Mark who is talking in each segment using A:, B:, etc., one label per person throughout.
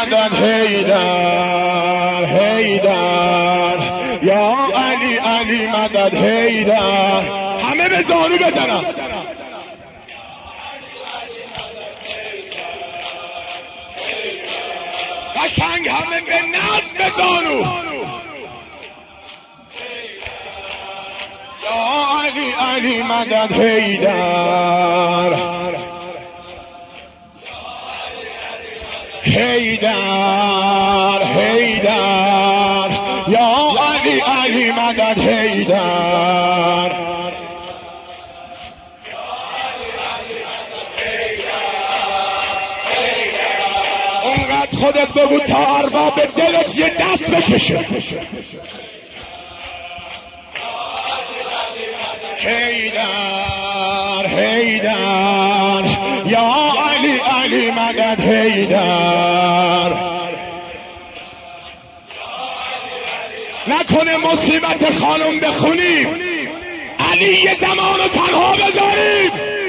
A: مدد حیدر حیدر یا علی علی مدد حیدر. همه به زانو بزنن. قشنگ همه به نظم به زانو. یا علی علی مدد حیدر حیدر حیدر یا علی علی مدد حیدر. اونقدر خودت بگو تا ارباب به دلت یه دست بکشه. حیدر حیدر یا علی علی مدد حیدر. نکنه مصیبت خانم بخونیم علی یه زمانو تنها بذاریم.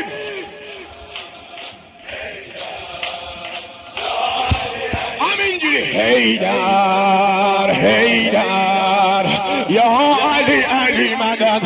A: همینجوری حیدر حیدر یا علی علی مدد.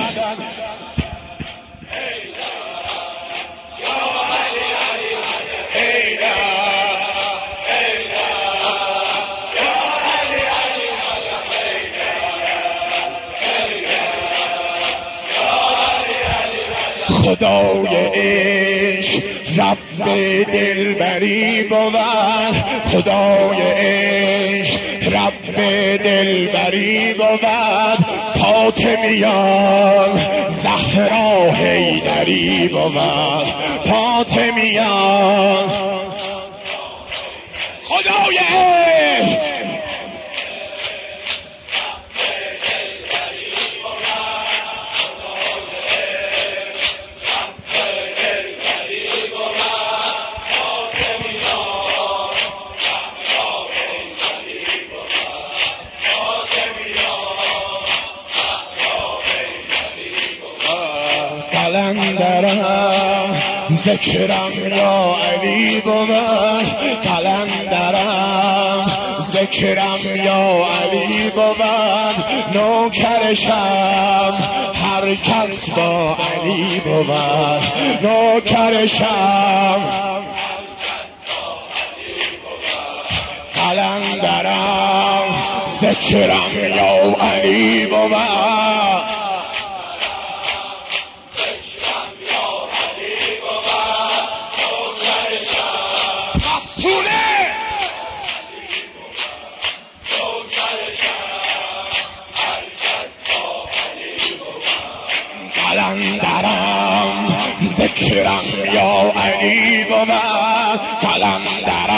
A: خدای عشق رب دلبری بود. خدای عشق رب دلبری بود. فاطمیان زهرا حیدری بود. فاطمیان خدای عشق قلندرم ذکرم یا علی بود. قلندرم ذکرم یا علی بود. نوکرشم هر کس با علی بود. نوکرشم قلندرم ذکرم یا علی بود. قلندرم ذکرم یا علی بود. قلندرم